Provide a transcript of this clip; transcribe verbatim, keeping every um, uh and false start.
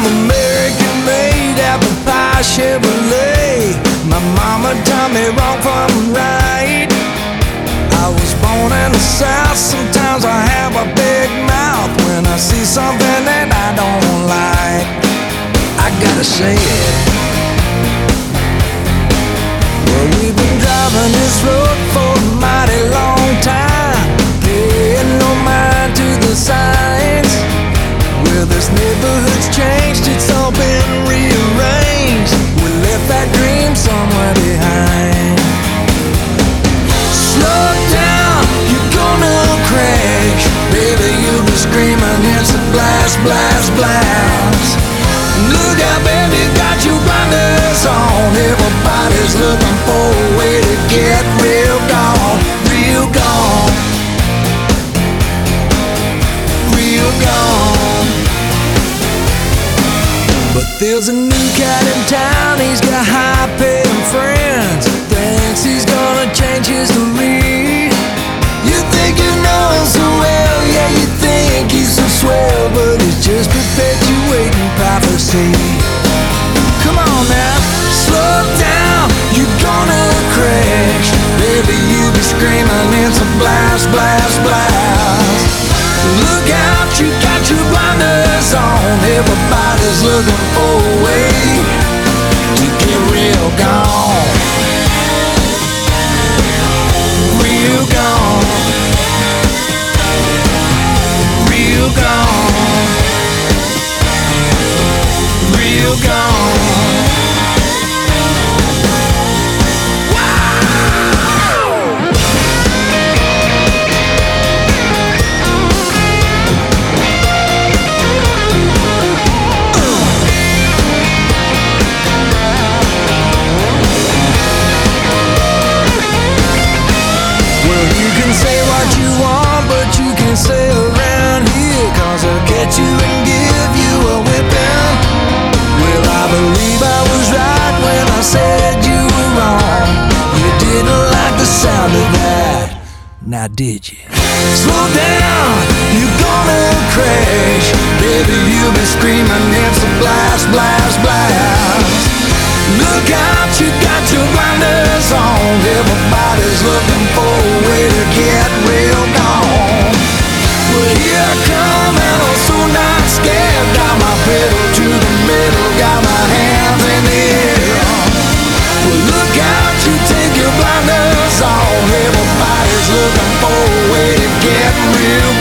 I'm American-made, apple pie Chevrolet. My mama taught me wrong from right. I was born in the South, sometimes I have a big mouth when I see something that I don't like. I gotta say it. Well, we've been driving this road for a mighty long time, paying no mind to the signs. Well, this neighborhood's changed, it's all been rearranged. We left that dream somewhere behind. Slow down, you're gonna crash. Baby, you'll be screaming, it's a blast, blast, blast. Look out, baby, got your blinders on. Everybody's looking for a way to get real gone, real gone, real gone. But there's a new cat in town, he's got high-paying friends. Thinks he's gonna change history. You think you know him so well, yeah, you think he's so swell, but he's just perpetuating prophecy. Come on now, slow down, you're gonna crash. Baby, you be screaming, it's a blast, blast, blast. Look out, you got your blinders on. Everybody's looking for a way to get real gone, real gone, real gone, real gone. Say around here, cause I'll get you and give you a whipping. Well, I believe I was right when I said you were wrong. You didn't like the sound of that, now did you? Slow down, you're gonna crash. Baby, you'll be screaming, it's a blast, blast, blast. Look out, you got your blinders on. Everybody's looking for a way to get real gone. Well, here I come and I'm so not scared. Got my pedal to the middle, got my hands in the air. Well, look out, you take your blinders off. Everybody's looking for a way to get real